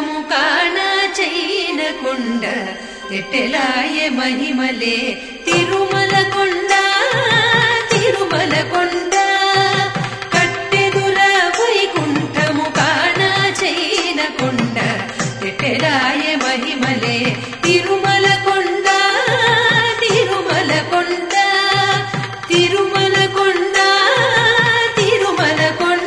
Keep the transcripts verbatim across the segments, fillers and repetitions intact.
వైకుంఠము కాణ చైన కొండ ఎట్టెలాయే మహిమలే తిరుమల కొండ తిరుమల కొండ కట్టెదుర వైకుంఠము కాణ చైన కొండ ఎట్టెలాయే మహిమలే తిరుమల కొండ తిరుమల కొండ తిరుమల కొండ తిరుమల కొండ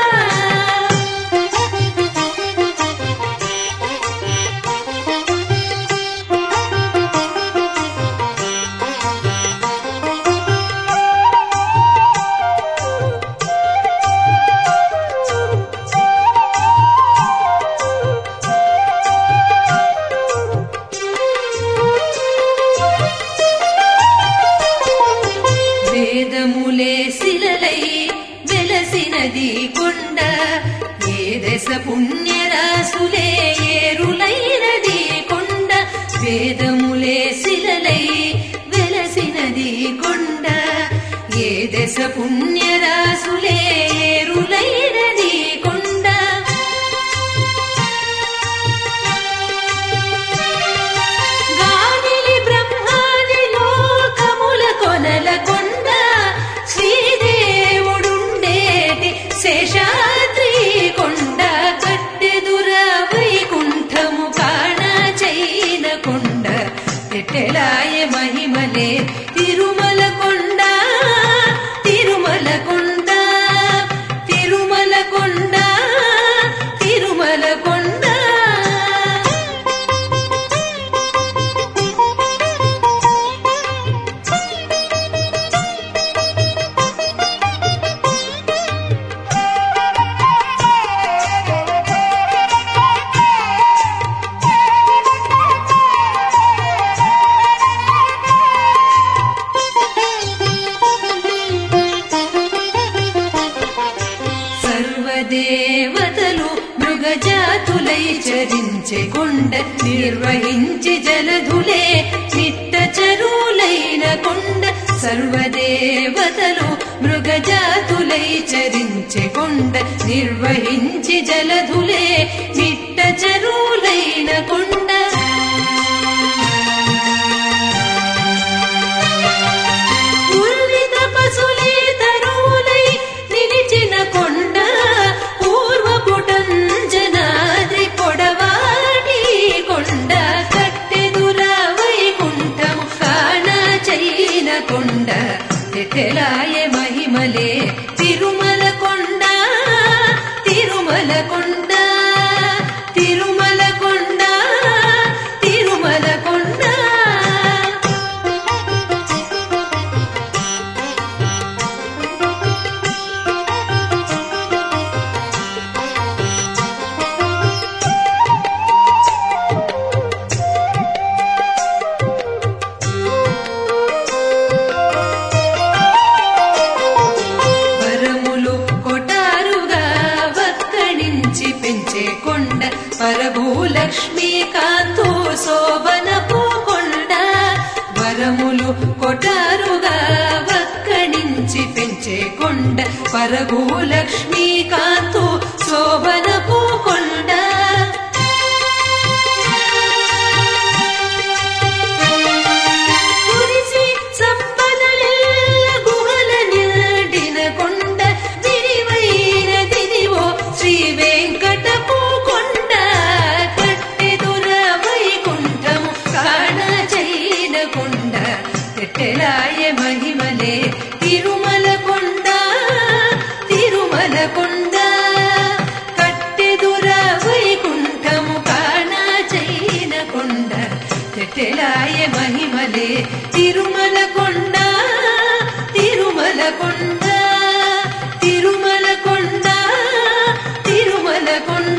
వేదములే శిలలై వెలసినది కొండ ఏ దశ పుణ్యరాసులే ఏరులైనది కొండ వేదములే శిలలై వెలసినది కొండ ఏ దశ పుణ్యరాసులే ఏరులైనది కొండ గాలిలి బ్రహ్మాది లోకముల కొనల కొండ శ్రీదేవుడుండేటి శేషాద్రి కొండ కట్టెదుర వైకుంఠము కాణ చైన కొండ ఎట్టెలాయ మహిమలే తిరుమల కొండ తిరుమల కొండ తిరుమల కొండ తిరుమల కొండ సర్వదేవతలు మృగజాతులై చరించే కొండ నిర్వహించి జలధులే నిట్ట చరులైన కొండ సర్వదేవతలు మృగజాతులై చరించే కొండ నిర్వహించి జలధులే నిట్ట చరులైన కొండ పూర్విత పశులే తరువులై నిలిచిన కొండ పూర్వపుటంజనాద్రి పొడవాటి కొండ కట్టెదుర వైకుంఠము కాణ చైన కొండ ఎట్టెలాయ మహిమలే తిరుమల కొండ తిరుమల కొండ తిరుమల కొండ తిరుమల కొండ పరభూలక్ష్మీకాంతు శోభనపు కొండ వరములు కొటారుగా వక్కడించి పెంచే కొండ పరభూలక్ష్మీకాంతు శోభనపు కొండ కురిసి సంపదలెల్ల గుహల నిండిన కొండ విరివైన దిదివో శ్రీ వెంకటపు కొండ కట్టెదుర వైకుంఠము కాణ చైన కొండ ఎట్టెలాయ మహిమలే తిరుమల కొండ తిరుమల కొండ కట్టెదుర వైకుంఠము కాణ చైన కొండ ఎట్టెలాయ మహిమలే తిరుమల కొండ తిరుమల కొండ తిరుమల కొండ తిరుమల కొండ